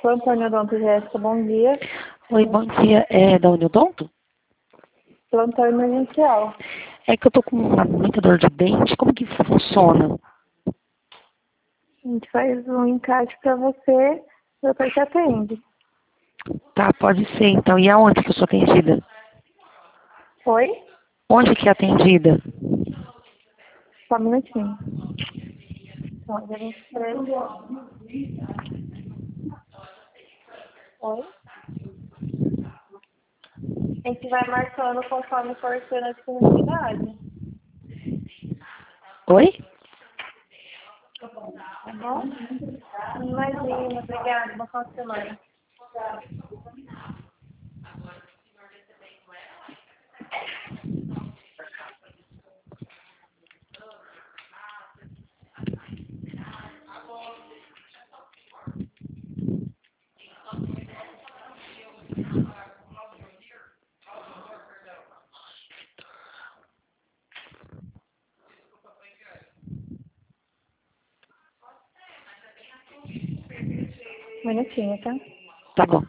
Plantão Odonto Jéssica, bom dia. Oi, bom dia. É da Uniodonto? Plantão emergencial. É que eu tô com muita dor de dente. Como que funciona? A gente faz um encaixe pra você, o doutor te atende. Tá, pode ser então. E aonde que eu sou atendida? Oi? Onde que é atendida? Só um minutinho. Olha, 23. Oi? A gente vai marcando conforme for sendo a disponibilidade. Oi? Tá bom? Imagina, obrigada. Boa final de semana. Um minutinho, tá? Tá bom.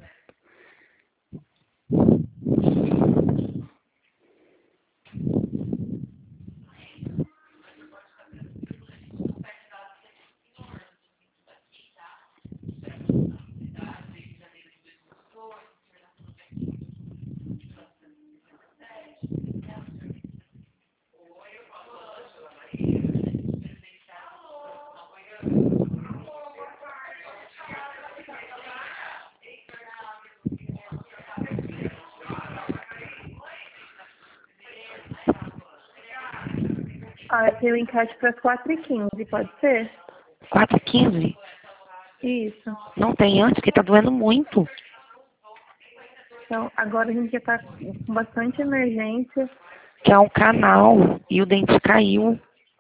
Ah, eu tenho o encaixe para as 4h15, pode ser? 4h15? Isso. Não tem antes, que tá doendo muito. Então, agora a gente já tá com bastante emergência. Que é um canal e o dente caiu.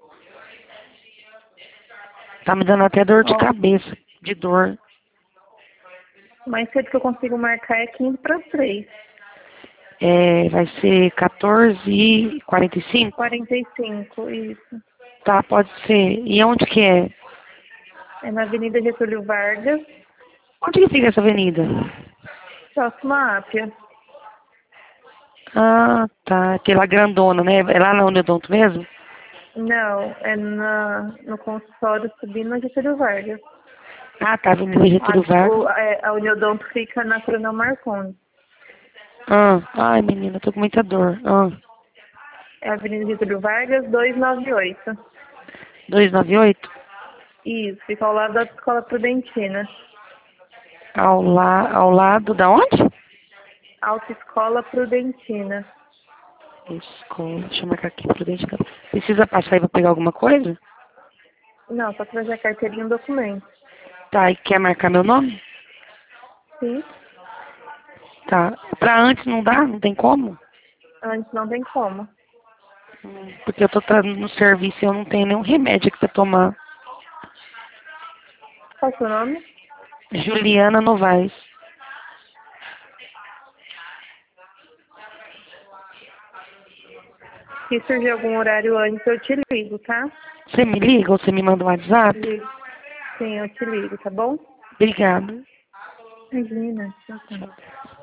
Tá me dando até dor de Ó, cabeça, de dor. o mais cedo que eu consigo marcar é 15 para as 3. É, vai ser 14h45? 45, isso. Tá, pode ser. E onde que é? É na Avenida Getúlio Vargas, Onde que fica essa avenida? próximo à Ápia. Ah, tá. Aquela grandona, né? É lá na Uniodonto mesmo? Não, é no consultório subindo na Getúlio Vargas. Ah, tá. Avenida Getúlio Vargas. A Uniodonto fica na Coronel Marcondes. Ah, ai, menina, tô com muita dor. Ah, É a Avenida Getúlio Vargas, 298. 298? Isso, fica ao lado da Escola Prudentina. Ao lado da onde? Autoescola Prudentina. Escola, deixa eu marcar aqui, Prudente. Precisa passar aí pra pegar alguma coisa? Não, só trazer a carteirinha e o documento. Tá, e quer marcar meu nome? Sim, Tá. Pra antes não dá? Não tem como? antes não tem como. Porque eu tô no serviço e eu não tenho nenhum remédio aqui pra tomar. Qual é o seu nome? Juliana Novaes. Se surgir algum horário antes, eu te ligo, tá? Você me liga ou você me manda um WhatsApp? Ligo. Sim, eu te ligo, tá bom? Obrigada. Imagina, tchau, tchau.